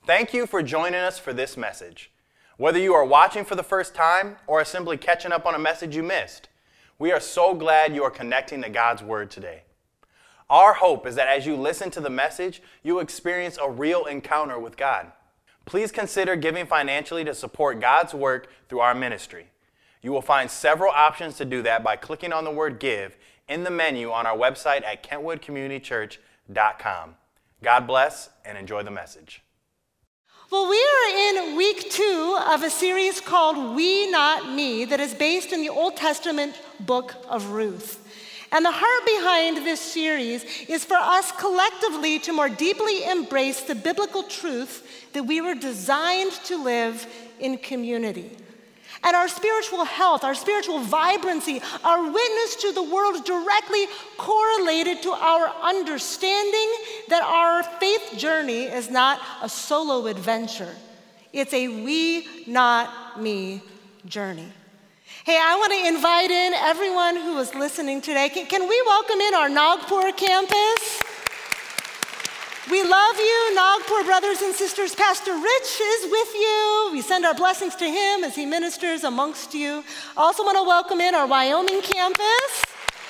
Thank you for joining us for this message. Whether you are watching for the first time or are simply catching up on a message you missed, we are so glad you are connecting to God's Word today. Our hope is that as you listen to the message, you will experience a real encounter with God. Please consider giving financially to support God's work through our ministry. You will find several options to do that by clicking on the word give in the menu on our website at kentwoodcommunitychurch.com. God bless and enjoy the message. Well, we are in week 2 of a series called We Not Me that is based in the Old Testament book of Ruth. And the heart behind this series is for us collectively to more deeply embrace the biblical truth that we were designed to live in community. And our spiritual health, our spiritual vibrancy, our witness to the world directly correlated to our understanding that our faith journey is not a solo adventure. It's a we, not me journey. Hey, I want to invite in everyone who is listening today. Can we welcome in our Nagpur campus? We love you, Nagpur brothers and sisters. Pastor Rich is with you. We send our blessings to him as he ministers amongst you. I also want to welcome in our Wyoming campus.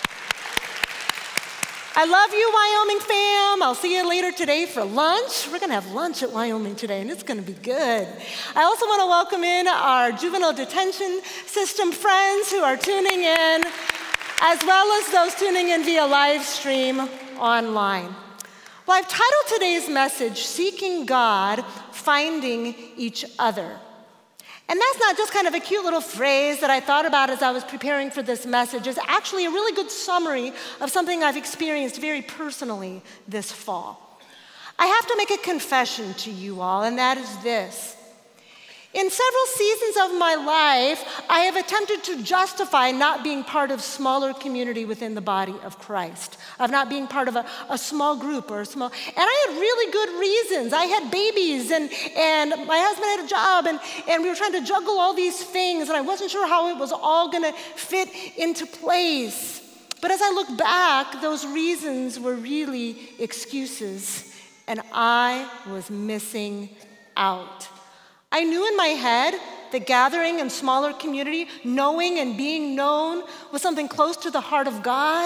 I love you, Wyoming fam. I'll see you later today for lunch. We're going to have lunch at Wyoming today, and it's going to be good. I also want to welcome in our juvenile detention system friends who are tuning in, as well as those tuning in via live stream online. Well, I've titled today's message, Seeking God, Finding Each Other. And that's not just kind of a cute little phrase that I thought about as I was preparing for this message. It's actually a really good summary of something I've experienced very personally this fall. I have to make a confession to you all, and that is this. In several seasons of my life, I have attempted to justify not being part of smaller community within the body of Christ, of not being part of a small group or a small, and I had really good reasons. I had babies and my husband had a job and we were trying to juggle all these things and I wasn't sure how it was all gonna fit into place. But as I look back, those reasons were really excuses and I was missing out. I knew in my head that gathering in smaller community, knowing and being known was something close to the heart of God,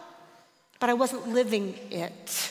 but I wasn't living it.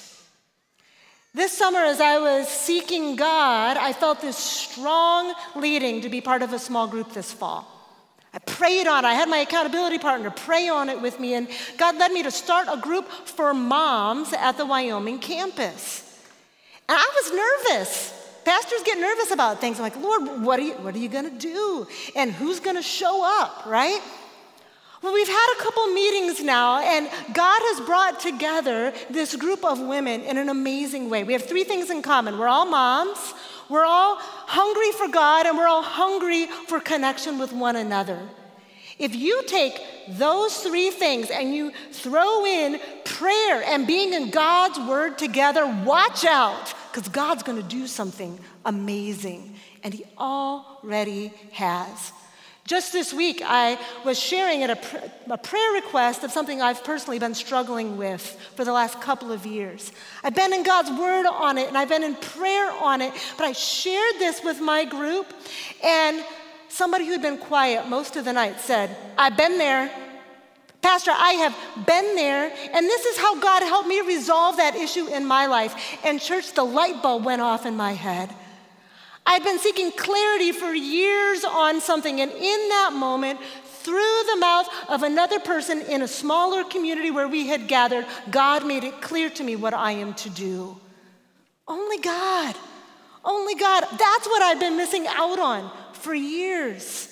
This summer, as I was seeking God, I felt this strong leading to be part of a small group this fall. I prayed on it. I had my accountability partner pray on it with me, and God led me to start a group for moms at the Wyoming campus. And I was nervous. Pastors get nervous about things. I'm like, Lord, what are you going to do? And who's going to show up, right? Well, we've had a couple meetings now, and God has brought together this group of women in an amazing way. We have 3 things in common. We're all moms, we're all hungry for God, and we're all hungry for connection with one another. If you take those 3 things and you throw in prayer and being in God's Word together, watch out, because God's going to do something amazing, and He already has. Just this week, I was sharing a prayer request of something I've personally been struggling with for the last couple of years. I've been in God's Word on it, and I've been in prayer on it, but I shared this with my group, and somebody who had been quiet most of the night said, I've been there. Pastor, I have been there, and this is how God helped me resolve that issue in my life. And church, the light bulb went off in my head. I'd been seeking clarity for years on something, and in that moment, through the mouth of another person in a smaller community where we had gathered, God made it clear to me what I am to do. Only God. Only God. That's what I've been missing out on for years.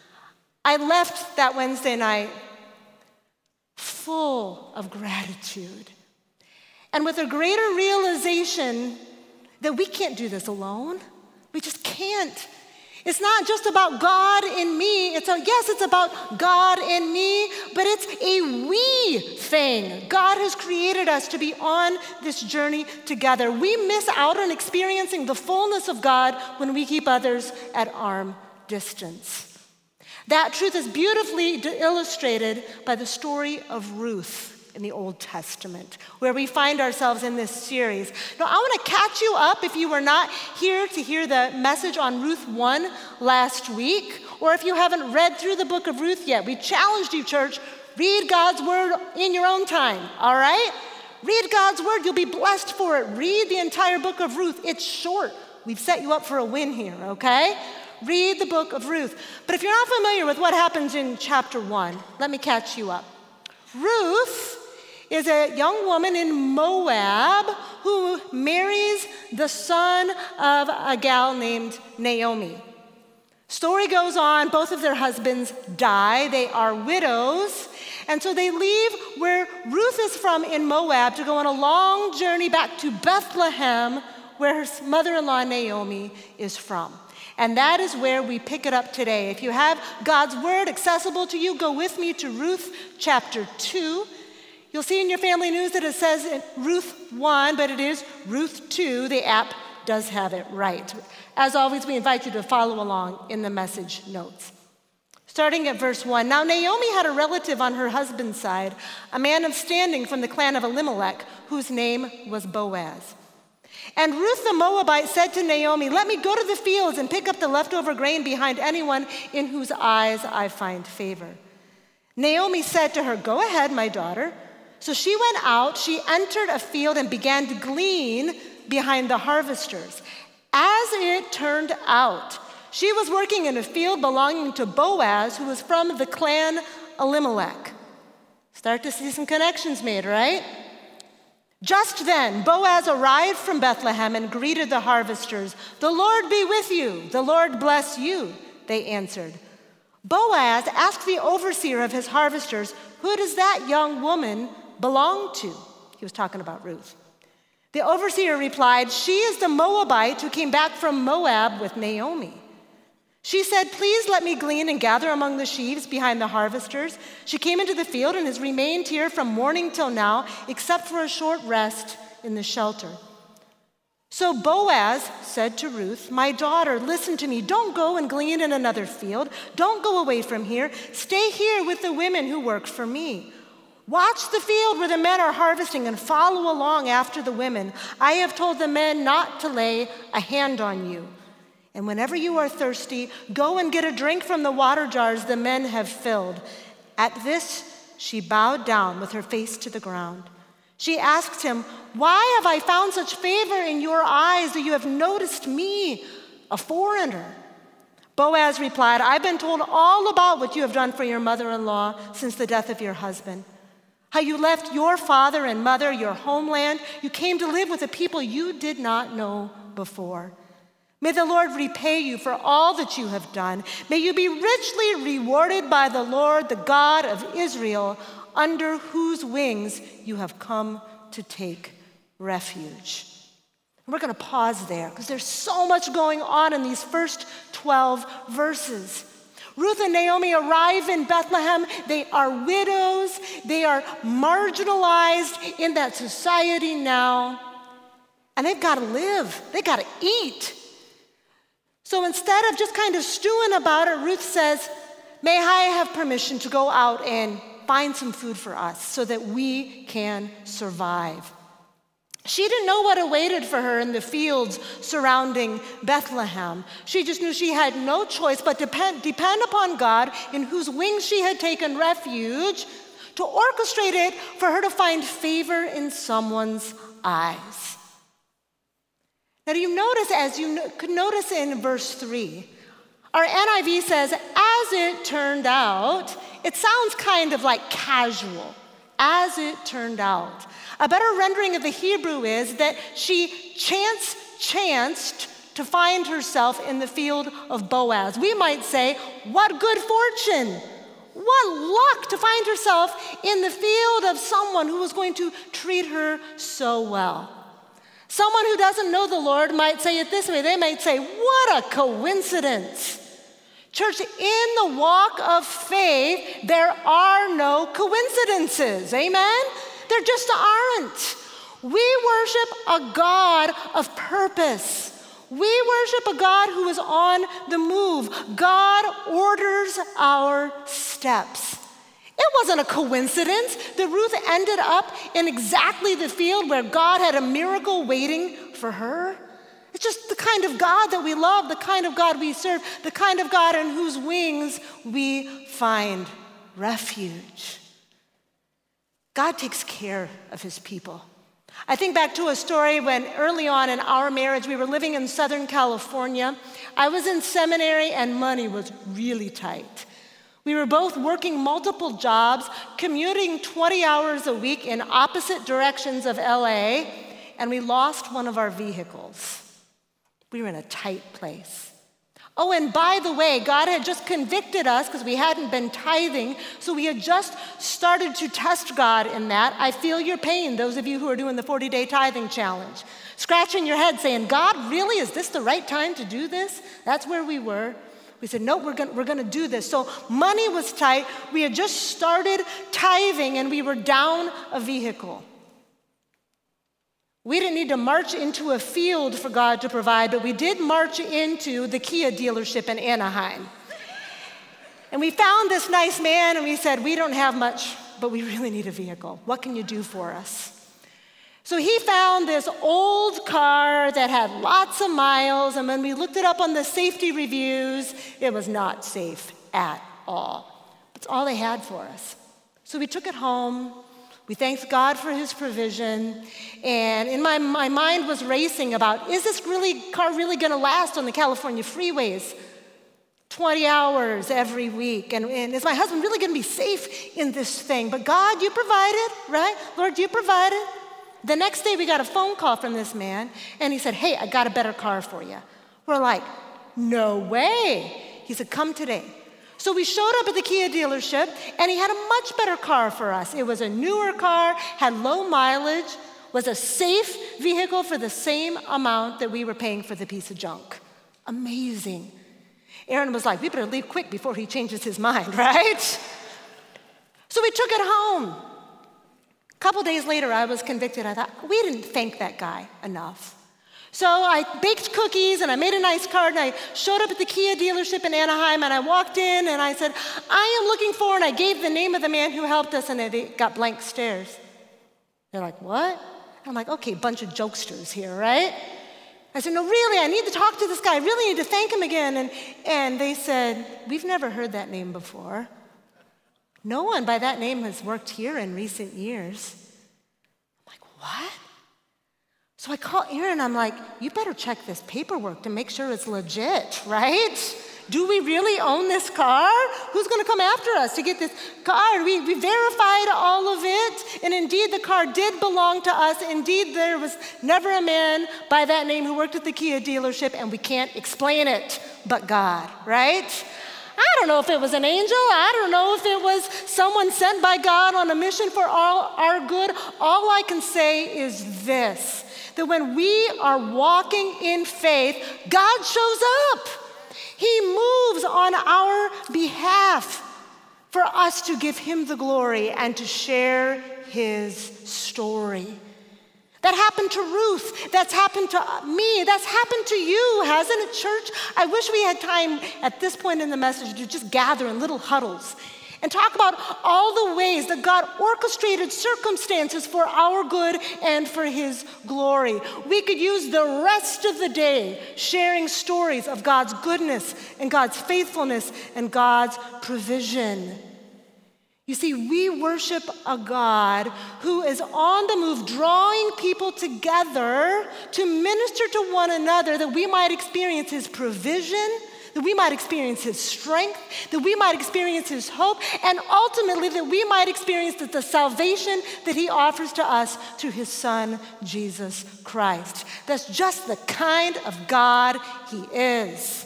I left that Wednesday night full of gratitude and with a greater realization that we can't do this alone. We just can't. It's not just about God in me. Yes, it's about God in me, but it's a we thing. God has created us to be on this journey together. We miss out on experiencing the fullness of God when we keep others at arm's distance. That truth is beautifully illustrated by the story of Ruth in the Old Testament, where we find ourselves in this series. Now, I want to catch you up if you were not here to hear the message on Ruth 1 last week, or if you haven't read through the book of Ruth yet, we challenged you, church, read God's word in your own time, all right? Read God's word. You'll be blessed for it. Read the entire book of Ruth. It's short. We've set you up for a win here, okay? Read the book of Ruth. But if you're not familiar with what happens in chapter 1, let me catch you up. Ruth is a young woman in Moab who marries the son of a gal named Naomi. Story goes on, both of their husbands die. They are widows. And so they leave where Ruth is from in Moab to go on a long journey back to Bethlehem, where her mother-in-law Naomi is from. And that is where we pick it up today. If you have God's word accessible to you, go with me to Ruth chapter 2. You'll see in your family news that it says Ruth 1, but it is Ruth 2. The app does have it right. As always, we invite you to follow along in the message notes. Starting at verse 1, now Naomi had a relative on her husband's side, a man of standing from the clan of Elimelech, whose name was Boaz. And Ruth the Moabite said to Naomi, let me go to the fields and pick up the leftover grain behind anyone in whose eyes I find favor. Naomi said to her, go ahead, my daughter. So she went out, she entered a field and began to glean behind the harvesters. As it turned out, she was working in a field belonging to Boaz, who was from the clan Elimelech. Start to see some connections made, right? Just then, Boaz arrived from Bethlehem and greeted the harvesters. The Lord be with you. The Lord bless you, they answered. Boaz asked the overseer of his harvesters, who does that young woman belong to? He was talking about Ruth. The overseer replied, she is the Moabite who came back from Moab with Naomi. She said, please let me glean and gather among the sheaves behind the harvesters. She came into the field and has remained here from morning till now, except for a short rest in the shelter. So Boaz said to Ruth, my daughter, listen to me. Don't go and glean in another field. Don't go away from here. Stay here with the women who work for me. Watch the field where the men are harvesting and follow along after the women. I have told the men not to lay a hand on you. And whenever you are thirsty, go and get a drink from the water jars the men have filled. At this, she bowed down with her face to the ground. She asked him, why have I found such favor in your eyes that you have noticed me, a foreigner? Boaz replied, I've been told all about what you have done for your mother-in-law since the death of your husband. How you left your father and mother, your homeland. You came to live with a people you did not know before. May the Lord repay you for all that you have done. May you be richly rewarded by the Lord, the God of Israel, under whose wings you have come to take refuge. And we're going to pause there because there's so much going on in these first 12 verses. Ruth and Naomi arrive in Bethlehem. They are widows. They are marginalized in that society now. And they've got to live. They've got to eat. So instead of just kind of stewing about it, Ruth says, may I have permission to go out and find some food for us so that we can survive. She didn't know what awaited for her in the fields surrounding Bethlehem. She just knew she had no choice but depend upon God, in whose wings she had taken refuge, to orchestrate it for her to find favor in someone's eyes. Now, do you notice, as you could notice in verse 3, our NIV says, as it turned out. It sounds kind of like casual, as it turned out. A better rendering of the Hebrew is that she chanced to find herself in the field of Boaz. We might say, what good fortune, what luck to find herself in the field of someone who was going to treat her so well. Someone who doesn't know the Lord might say it this way. They might say, what a coincidence. Church, in the walk of faith, there are no coincidences. Amen? There just aren't. We worship a God of purpose. We worship a God who is on the move. God orders our steps. It wasn't a coincidence that Ruth ended up in exactly the field where God had a miracle waiting for her. It's just the kind of God that we love, the kind of God we serve, the kind of God in whose wings we find refuge. God takes care of his people. I think back to a story when early on in our marriage, we were living in Southern California. I was in seminary and money was really tight. We were both working multiple jobs, commuting 20 hours a week in opposite directions of LA, and we lost one of our vehicles. We were in a tight place. Oh, and by the way, God had just convicted us because we hadn't been tithing, so we had just started to test God in that. I feel your pain, those of you who are doing the 40-day tithing challenge. Scratching your head saying, God, really, is this the right time to do this? That's where we were. We said, no, we're going to do this. So money was tight. We had just started tithing, and we were down a vehicle. We didn't need to march into a field for God to provide, but we did march into the Kia dealership in Anaheim. And we found this nice man, and we said, we don't have much, but we really need a vehicle. What can you do for us? So he found this old car that had lots of miles, and when we looked it up on the safety reviews, it was not safe at all. That's all they had for us. So we took it home. We thanked God for his provision, and in my mind was racing about, is this car really going to last on the California freeways 20 hours every week? And is my husband really going to be safe in this thing? But God, you provided, right? Lord, you provided. The next day we got a phone call from this man, and he said, hey, I got a better car for you. We're like, no way. He said, come today. So we showed up at the Kia dealership, and he had a much better car for us. It was a newer car, had low mileage, was a safe vehicle for the same amount that we were paying for the piece of junk. Amazing. Aaron was like, we better leave quick before he changes his mind, right? So we took it home. A couple days later, I was convicted. I thought, we didn't thank that guy enough. So I baked cookies, and I made a nice card, and I showed up at the Kia dealership in Anaheim, and I walked in, and I said, I am looking for, and I gave the name of the man who helped us, and it got blank stares. They're like, what? I'm like, okay, bunch of jokesters here, right? I said, no, really, I need to talk to this guy. I really need to thank him again. And they said, we've never heard that name before. No one by that name has worked here in recent years. I'm like, what? So I call Aaron, I'm like, you better check this paperwork to make sure it's legit, right? Do we really own this car? Who's going to come after us to get this car? We verified all of it, and indeed the car did belong to us. Indeed, there was never a man by that name who worked at the Kia dealership, and we can't explain it but God, right? I don't know if it was an angel. I don't know if it was someone sent by God on a mission for all our good. All I can say is this, that when we are walking in faith, God shows up. He moves on our behalf for us to give him the glory and to share his story. That happened to Ruth. That's happened to me. That's happened to you, hasn't it, church? I wish we had time at this point in the message to just gather in little huddles and talk about all the ways that God orchestrated circumstances for our good and for his glory. We could use the rest of the day sharing stories of God's goodness and God's faithfulness and God's provision. You see, we worship a God who is on the move, drawing people together to minister to one another that we might experience his provision, that we might experience his strength, that we might experience his hope, and ultimately that we might experience the salvation that he offers to us through his son, Jesus Christ. That's just the kind of God he is.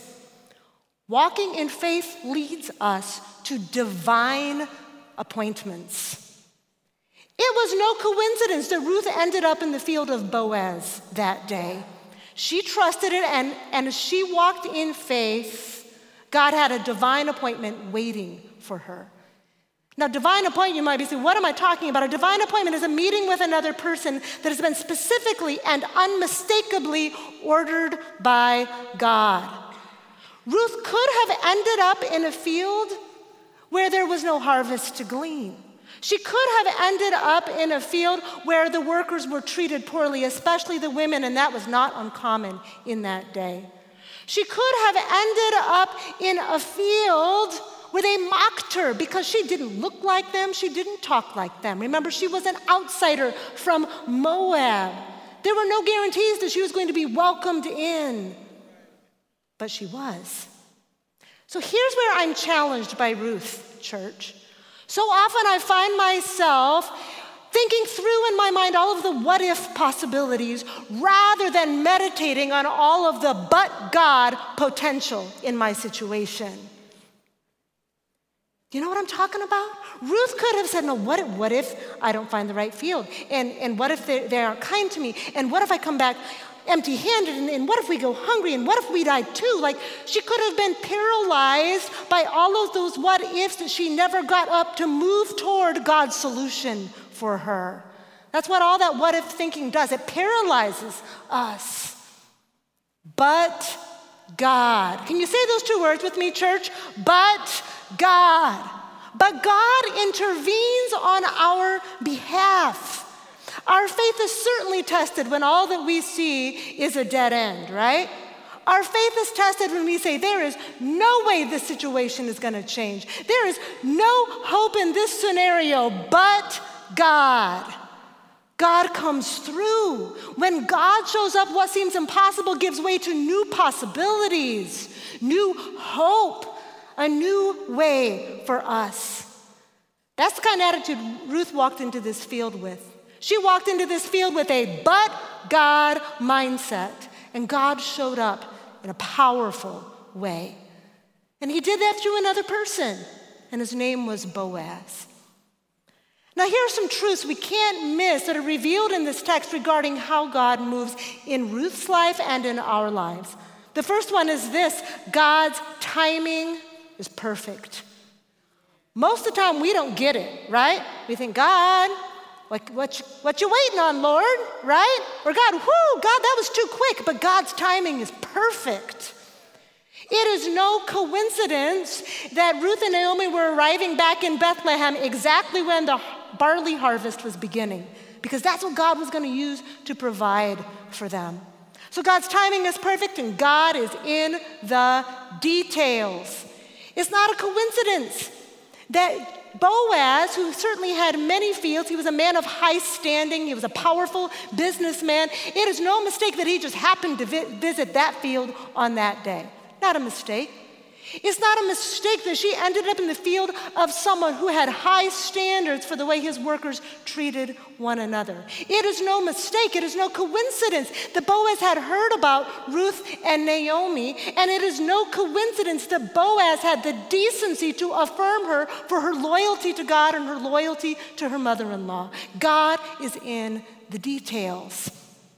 Walking in faith leads us to divine appointments. It was no coincidence that Ruth ended up in the field of Boaz that day. She trusted it, and as she walked in faith, God had a divine appointment waiting for her. Now, divine appointment, you might be saying, what am I talking about? A divine appointment is a meeting with another person that has been specifically and unmistakably ordered by God. Ruth could have ended up in a field where there was no harvest to glean. She could have ended up in a field where the workers were treated poorly, especially the women, and that was not uncommon in that day. She could have ended up in a field where they mocked her because she didn't look like them, she didn't talk like them. Remember, she was an outsider from Moab. There were no guarantees that she was going to be welcomed in, but she was. So here's where I'm challenged by Ruth, church. So often I find myself thinking through in my mind all of the what-if possibilities rather than meditating on all of the but God potential in my situation. Do you know what I'm talking about? Ruth could have said, no, what if I don't find the right field? And what if they aren't kind to me? And what if I come back empty-handed? And what if we go hungry? And what if we die too? Like, she could have been paralyzed by all of those what-ifs that she never got up to move toward God's solution for her. That's what all that what-if thinking does. It paralyzes us. But God. Can you say those two words with me, church? But God. But God intervenes on our behalf. Our faith is certainly tested when all that we see is a dead end, right? Our faith is tested when we say, there is no way this situation is going to change. There is no hope in this scenario but God. God comes through. When God shows up, what seems impossible gives way to new possibilities, new hope, a new way for us. That's the kind of attitude Ruth walked into this field with. She walked into this field with a but God mindset, and God showed up in a powerful way. And he did that through another person, and his name was Boaz. Now, here are some truths we can't miss that are revealed in this text regarding how God moves in Ruth's life and in our lives. The first one is this: God's timing is perfect. Most of the time, we don't get it, right? We think, God, what you waiting on, Lord, right? Or God, God, that was too quick. But God's timing is perfect. It is no coincidence that Ruth and Naomi were arriving back in Bethlehem exactly when the barley harvest was beginning, because that's what God was going to use to provide for them. So God's timing is perfect, and God is in the details. It's not a coincidence that Boaz, who certainly had many fields, he was a man of high standing, he was a powerful businessman. It is no mistake that he just happened to visit that field on that day. Not a mistake. It's not a mistake that she ended up in the field of someone who had high standards for the way his workers treated one another. It is no mistake, it is no coincidence that Boaz had heard about Ruth and Naomi, and it is no coincidence that Boaz had the decency to affirm her for her loyalty to God and her loyalty to her mother-in-law. God is in the details.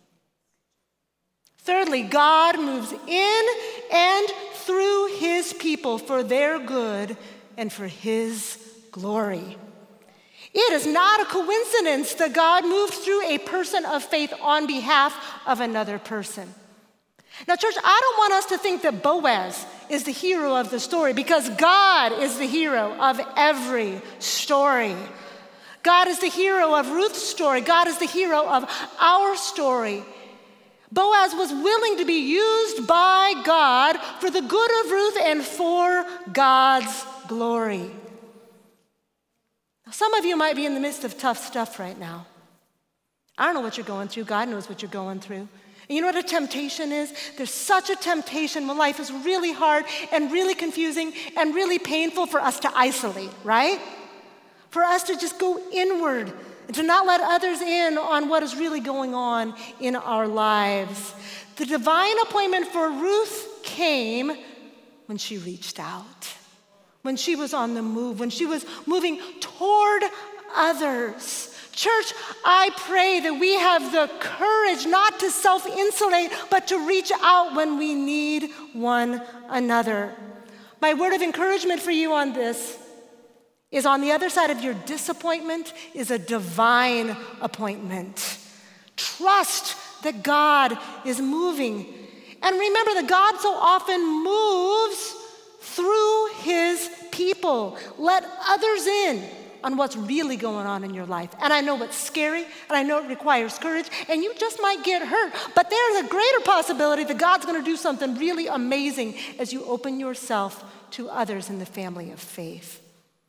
Thirdly, God moves in and through his people for their good and for his glory. It is not a coincidence that God moved through a person of faith on behalf of another person. Now, church, I don't want us to think that Boaz is the hero of the story, because God is the hero of every story. God is the hero of Ruth's story. God is the hero of our story. Boaz was willing to be used by God for the good of Ruth and for God's glory. Now, some of you might be in the midst of tough stuff right now. I don't know what you're going through. God knows what you're going through. And you know what a temptation is? There's such a temptation when life is really hard and really confusing and really painful for us to isolate, right? For us to just go inward and to not let others in on what is really going on in our lives. The divine appointment for Ruth came when she reached out, when she was on the move, when she was moving toward others. Church, I pray that we have the courage not to self-insulate, but to reach out when we need one another. My word of encouragement for you on this is, on the other side of your disappointment is a divine appointment. Trust that God is moving. And remember that God so often moves through his people. Let others in on what's really going on in your life. And I know it's scary, and I know it requires courage, and you just might get hurt. But there's a greater possibility that God's going to do something really amazing as you open yourself to others in the family of faith.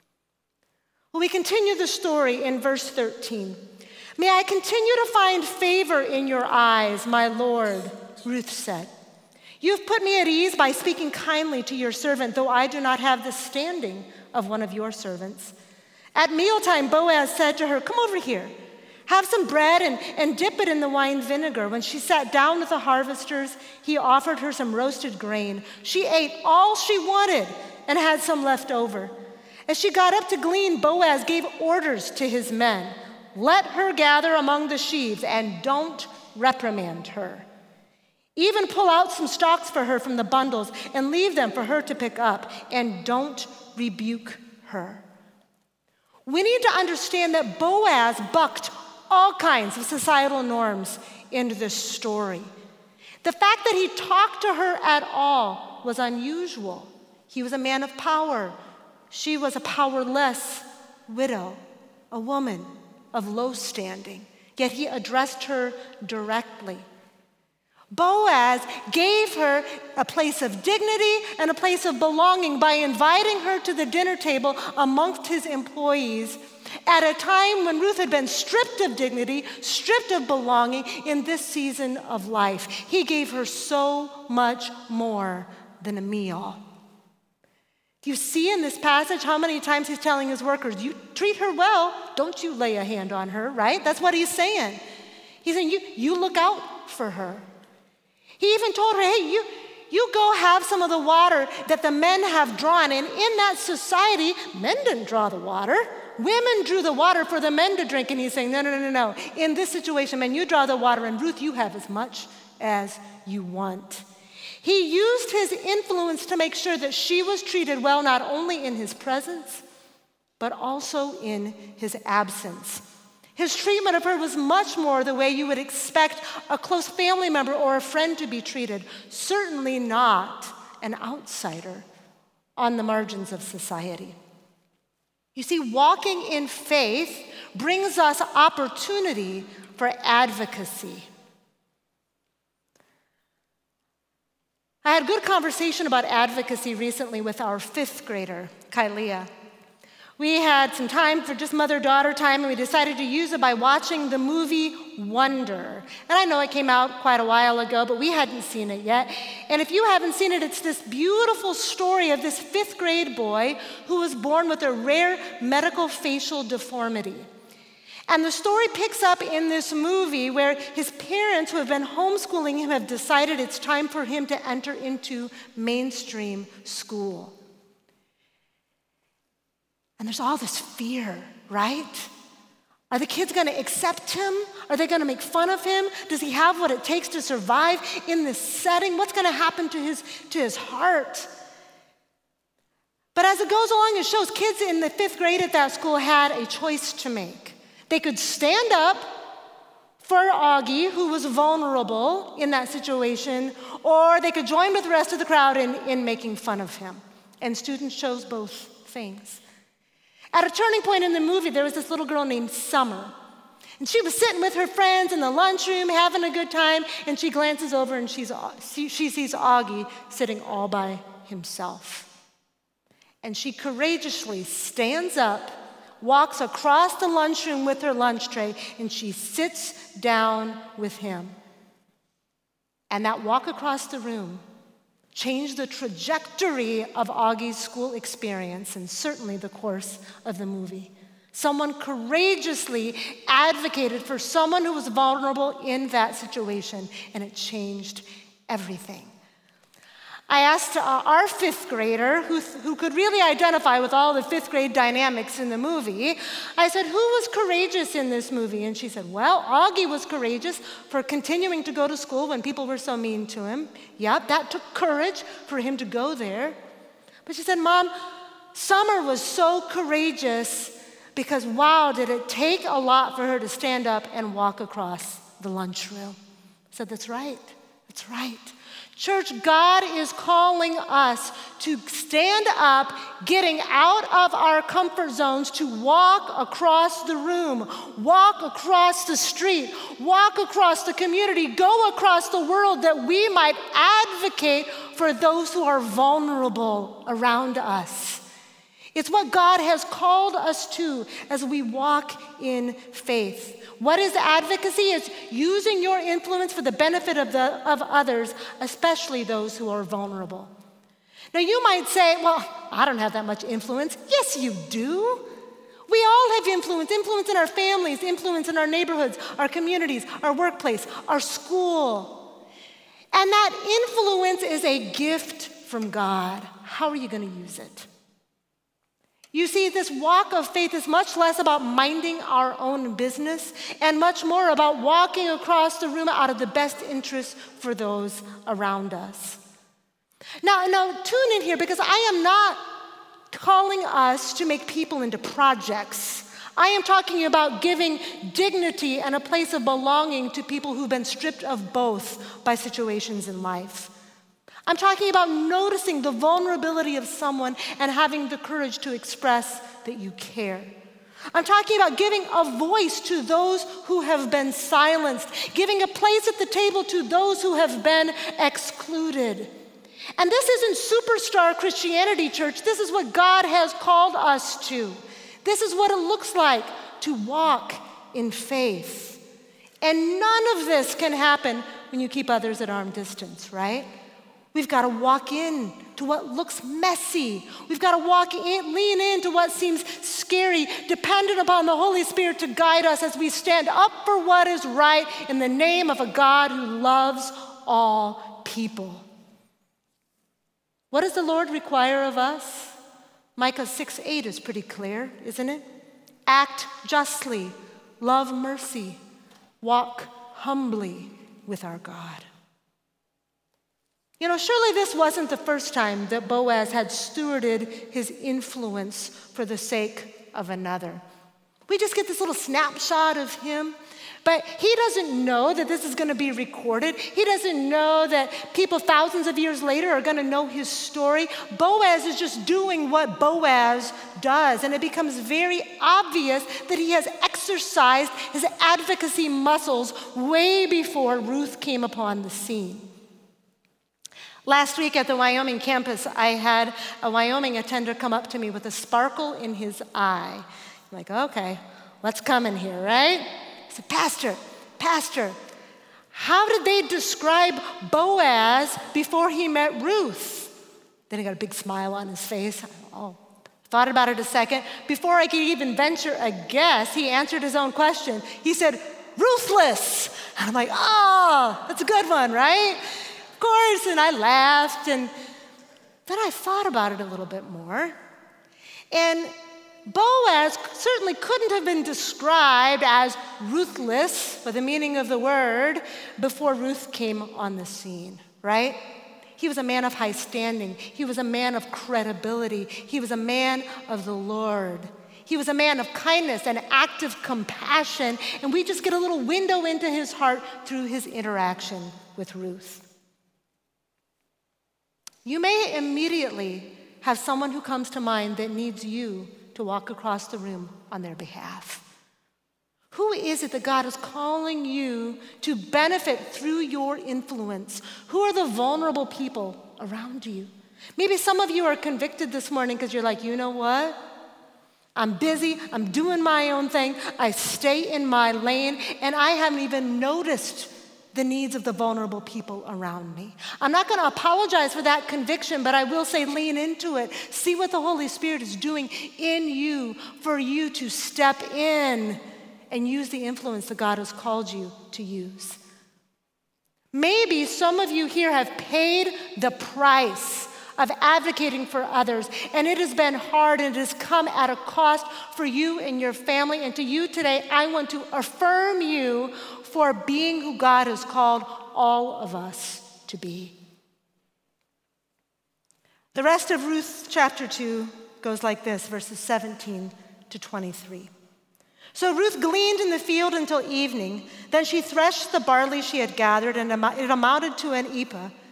Well, we continue the story in verse 13. May I continue to find favor in your eyes, my Lord, Ruth said. You've put me at ease by speaking kindly to your servant, though I do not have the standing of one of your servants. At mealtime, Boaz said to her, come over here. Have some bread and dip it in the wine vinegar. When she sat down with the harvesters, he offered her some roasted grain. She ate all she wanted and had some left over. As she got up to glean, Boaz gave orders to his men. Let her gather among the sheaves and don't reprimand her. Even pull out some stalks for her from the bundles and leave them for her to pick up, and don't rebuke her. We need to understand that Boaz bucked all kinds of societal norms into this story. The fact that he talked to her at all was unusual. He was a man of power. She was a powerless widow, a woman of low standing, yet he addressed her directly. Boaz gave her a place of dignity and a place of belonging by inviting her to the dinner table amongst his employees at a time when Ruth had been stripped of dignity, stripped of belonging in this season of life. He gave her so much more than a meal. Do you see in this passage how many times he's telling his workers, you treat her well, don't you lay a hand on her, right? That's what he's saying. He's saying, you look out for her. He even told her, hey, you go have some of the water that the men have drawn. And in that society, men didn't draw the water. Women drew the water for the men to drink. And he's saying, no. In this situation, men, you draw the water. And Ruth, you have as much as you want. He used his influence to make sure that she was treated well, not only in his presence, but also in his absence. His treatment of her was much more the way you would expect a close family member or a friend to be treated, certainly not an outsider on the margins of society. You see, walking in faith brings us opportunity for advocacy. I had a good conversation about advocacy recently with our 5th grader, Kylea. We had some time for just mother-daughter time, and we decided to use it by watching the movie Wonder. And I know it came out quite a while ago, but we hadn't seen it yet. And if you haven't seen it, it's this beautiful story of this 5th grade boy who was born with a rare medical facial deformity. And the story picks up in this movie where his parents, who have been homeschooling him, have decided it's time for him to enter into mainstream school. And there's all this fear, right? Are the kids going to accept him? Are they going to make fun of him? Does he have what it takes to survive in this setting? What's going to happen to his heart? But as it goes along, it shows kids in the 5th grade at that school had a choice to make. They could stand up for Augie, who was vulnerable in that situation, or they could join with the rest of the crowd in making fun of him. And students chose both things. At a turning point in the movie, there was this little girl named Summer. And she was sitting with her friends in the lunchroom, having a good time, and she glances over and she sees Augie sitting all by himself. And she courageously stands up, walks across the lunchroom with her lunch tray, and she sits down with him. And that walk across the room changed the trajectory of Augie's school experience and certainly the course of the movie. Someone courageously advocated for someone who was vulnerable in that situation, and it changed everything. I asked our 5th grader, who could really identify with all the 5th grade dynamics in the movie, I said, who was courageous in this movie? And she said, well, Augie was courageous for continuing to go to school when people were so mean to him. Yep, that took courage for him to go there. But she said, Mom, Summer was so courageous because, wow, did it take a lot for her to stand up and walk across the lunchroom. I said, that's right. Church, God is calling us to stand up, getting out of our comfort zones, to walk across the room, walk across the street, walk across the community, go across the world, that we might advocate for those who are vulnerable around us. It's what God has called us to as we walk in faith. What is advocacy? It's using your influence for the benefit of others, especially those who are vulnerable. Now you might say, well, I don't have that much influence. Yes, you do. We all have influence in our families, influence in our neighborhoods, our communities, our workplace, our school. And that influence is a gift from God. How are you going to use it? You see, this walk of faith is much less about minding our own business and much more about walking across the room out of the best interest for those around us. Now tune in here, because I am not calling us to make people into projects. I am talking about giving dignity and a place of belonging to people who've been stripped of both by situations in life. I'm talking about noticing the vulnerability of someone and having the courage to express that you care. I'm talking about giving a voice to those who have been silenced, giving a place at the table to those who have been excluded. And this isn't superstar Christianity, church. This is what God has called us to. This is what it looks like to walk in faith. And none of this can happen when you keep others at arm's distance, right? We've got to walk in to what looks messy. We've got to lean into what seems scary, dependent upon the Holy Spirit to guide us as we stand up for what is right in the name of a God who loves all people. What does the Lord require of us? Micah 6:8 is pretty clear, isn't it? Act justly, love mercy, walk humbly with our God. You know, surely this wasn't the first time that Boaz had stewarded his influence for the sake of another. We just get this little snapshot of him, but he doesn't know that this is going to be recorded. He doesn't know that people thousands of years later are going to know his story. Boaz is just doing what Boaz does, and it becomes very obvious that he has exercised his advocacy muscles way before Ruth came upon the scene. Last week at the Wyoming campus, I had a Wyoming attender come up to me with a sparkle in his eye. I'm like, okay, what's coming here, right? I said, Pastor, how did they describe Boaz before he met Ruth? Then he got a big smile on his face. Thought about it a second. Before I could even venture a guess, he answered his own question. He said, ruthless. And I'm like, that's a good one, right? Of course, and I laughed, and then I thought about it a little bit more. And Boaz certainly couldn't have been described as ruthless, by the meaning of the word, before Ruth came on the scene, right? He was a man of high standing. He was a man of credibility. He was a man of the Lord. He was a man of kindness and active compassion, and we just get a little window into his heart through his interaction with Ruth. You may immediately have someone who comes to mind that needs you to walk across the room on their behalf. Who is it that God is calling you to benefit through your influence? Who are the vulnerable people around you? Maybe some of you are convicted this morning because you're like, you know what? I'm busy, I'm doing my own thing, I stay in my lane, and I haven't even noticed the needs of the vulnerable people around me. I'm not going to apologize for that conviction, but I will say lean into it. See what the Holy Spirit is doing in you for you to step in and use the influence that God has called you to use. Maybe some of you here have paid the price of advocating for others, and it has been hard, and it has come at a cost for you and your family. And to you today, I want to affirm you for being who God has called all of us to be. The rest of Ruth chapter 2 goes like this, verses 17 to 23. So Ruth gleaned in the field until evening. Then she threshed the barley she had gathered, and it amounted to an ephah.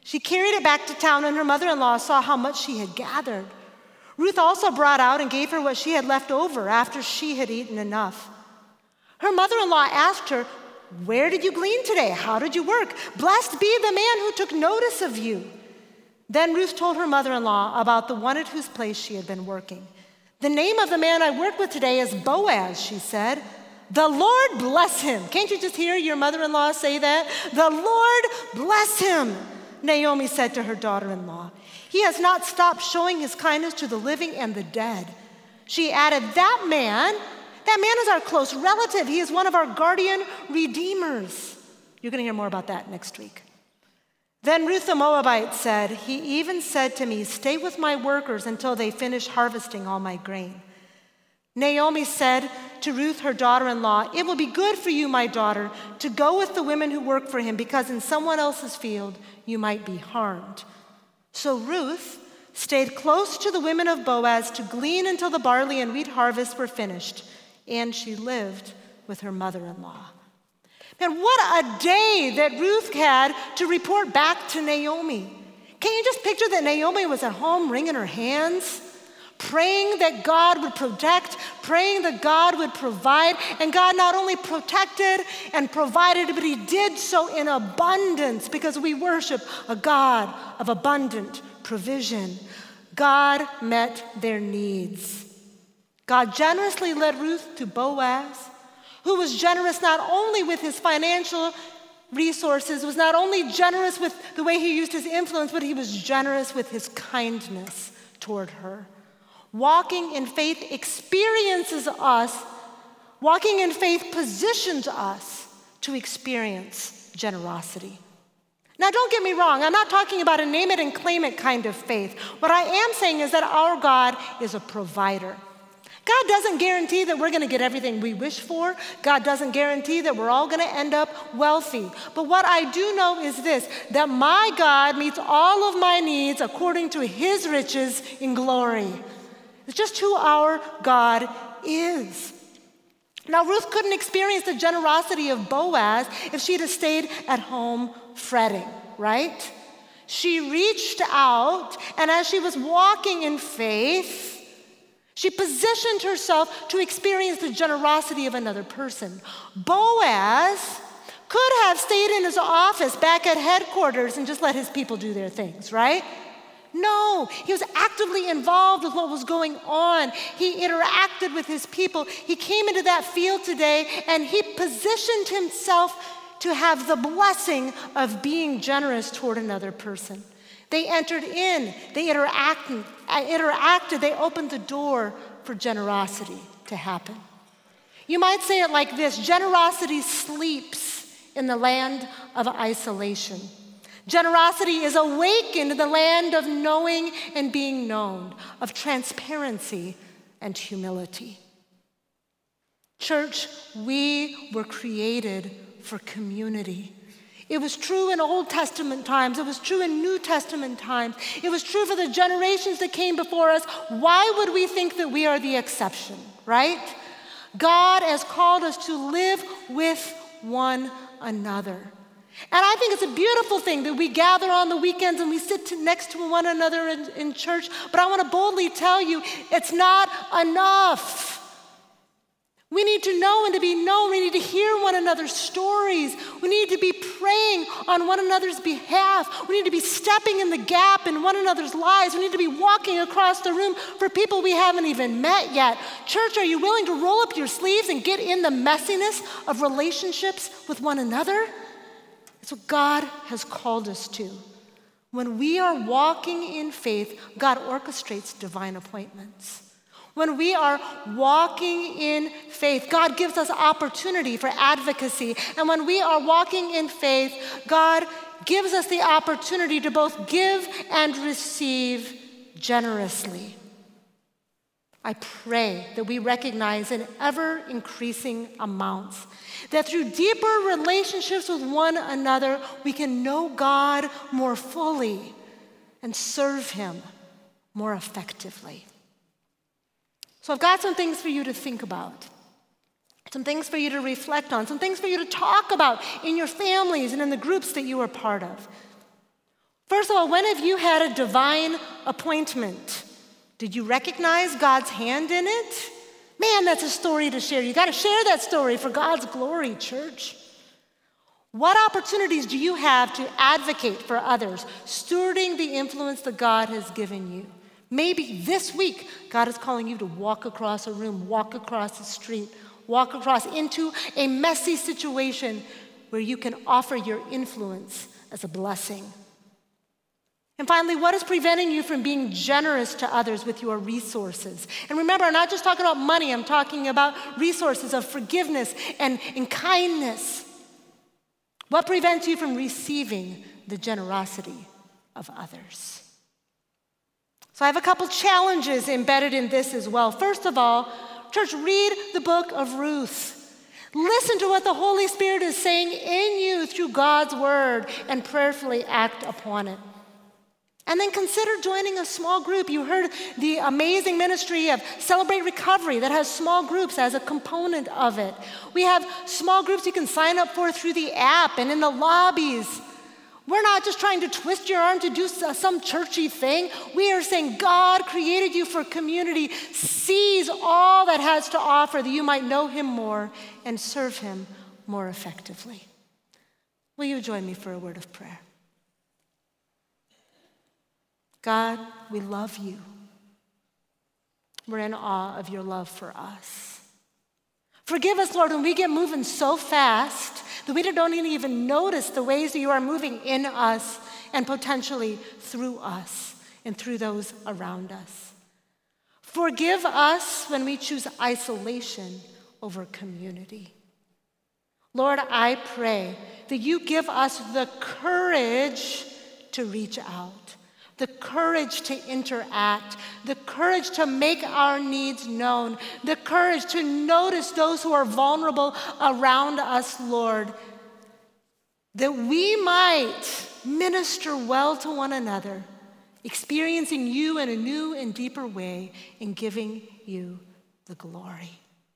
She carried it back to town, and her mother-in-law saw how much she had gathered. Ruth also brought out and gave her what she had left over after she had eaten enough. Her mother-in-law asked her, "Where did you glean today? How did you work? Blessed be the man who took notice of you." Then Ruth told her mother-in-law about the one at whose place she had been working. "The name of the man I worked with today is Boaz," she said. "The Lord bless him." Can't you just hear your mother-in-law say that? "The Lord bless him," Naomi said to her daughter-in-law. "He has not stopped showing his kindness to the living and the dead." She added, That man is our close relative. He is one of our guardian redeemers." You're going to hear more about that next week. Then Ruth the Moabite said, "He even said to me, 'Stay with my workers until they finish harvesting all my grain.'" Naomi said to Ruth, her daughter-in-law, "It will be good for you, my daughter, to go with the women who work for him, because in someone else's field you might be harmed." So Ruth stayed close to the women of Boaz to glean until the barley and wheat harvests were finished, and she lived with her mother-in-law. Man, what a day that Ruth had to report back to Naomi. Can you just picture that Naomi was at home wringing her hands, praying that God would protect, praying that God would provide, and God not only protected and provided, but he did so in abundance, because we worship a God of abundant provision. God met their needs. God generously led Ruth to Boaz, who was generous not only with his financial resources, was not only generous with the way he used his influence, but he was generous with his kindness toward her. Walking in faith walking in faith positions us to experience generosity. Now, don't get me wrong, I'm not talking about a name it and claim it kind of faith. What I am saying is that our God is a provider. God doesn't guarantee that we're going to get everything we wish for. God doesn't guarantee that we're all going to end up wealthy. But what I do know is this, that my God meets all of my needs according to his riches in glory. It's just who our God is. Now, Ruth couldn't experience the generosity of Boaz if she'd have stayed at home fretting, right? She reached out, and as she was walking in faith, she positioned herself to experience the generosity of another person. Boaz could have stayed in his office back at headquarters and just let his people do their things, right? No, he was actively involved with what was going on. He interacted with his people. He came into that field today, and he positioned himself to have the blessing of being generous toward another person. They entered in, they interacted, they opened the door for generosity to happen. You might say it like this: generosity sleeps in the land of isolation. Generosity is awakened in the land of knowing and being known, of transparency and humility. Church, we were created for community. It was true in Old Testament times. It was true in New Testament times. It was true for the generations that came before us. Why would we think that we are the exception, right? God has called us to live with one another. And I think it's a beautiful thing that we gather on the weekends and we sit next to one another in church. But I want to boldly tell you, it's not enough. We need to know and to be known. We need to hear one another's stories. We need to be praying on one another's behalf. We need to be stepping in the gap in one another's lives. We need to be walking across the room for people we haven't even met yet. Church, are you willing to roll up your sleeves and get in the messiness of relationships with one another? It's what God has called us to. When we are walking in faith, God orchestrates divine appointments. When we are walking in faith, God gives us opportunity for advocacy. And when we are walking in faith, God gives us the opportunity to both give and receive generously. I pray that we recognize in ever-increasing amounts that through deeper relationships with one another, we can know God more fully and serve him more effectively. So I've got some things for you to think about, some things for you to reflect on, some things for you to talk about in your families and in the groups that you are part of. First of all, when have you had a divine appointment? Did you recognize God's hand in it? Man, that's a story to share. You got to share that story for God's glory, church. What opportunities do you have to advocate for others, stewarding the influence that God has given you? Maybe this week, God is calling you to walk across a room, walk across the street, walk across into a messy situation where you can offer your influence as a blessing. And finally, what is preventing you from being generous to others with your resources? And remember, I'm not just talking about money, I'm talking about resources of forgiveness and kindness. What prevents you from receiving the generosity of others? So I have a couple challenges embedded in this as well. First of all, church, read the book of Ruth. Listen to what the Holy Spirit is saying in you through God's word and prayerfully act upon it. And then consider joining a small group. You heard the amazing ministry of Celebrate Recovery that has small groups as a component of it. We have small groups you can sign up for through the app and in the lobbies. We're not just trying to twist your arm to do some churchy thing. We are saying God created you for community, sees all that has to offer that you might know him more and serve him more effectively. Will you join me for a word of prayer? God, we love you. We're in awe of your love for us. Forgive us, Lord, when we get moving so fast that we don't even notice the ways that you are moving in us and potentially through us and through those around us. Forgive us when we choose isolation over community. Lord, I pray that you give us the courage to reach out, the courage to interact, the courage to make our needs known, the courage to notice those who are vulnerable around us, Lord, that we might minister well to one another, experiencing you in a new and deeper way and giving you the glory.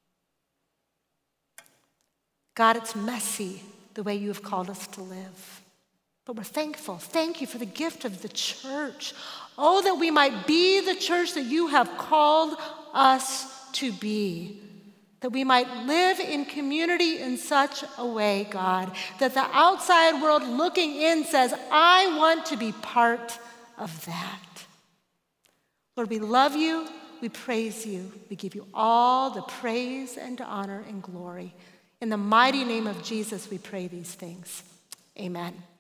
God, it's messy the way you have called us to live. But we're thankful. Thank you for the gift of the church. Oh, that we might be the church that you have called us to be. That we might live in community in such a way, God, that the outside world looking in says, I want to be part of that. Lord, we love you. We praise you. We give you all the praise and honor and glory. In the mighty name of Jesus, we pray these things. Amen.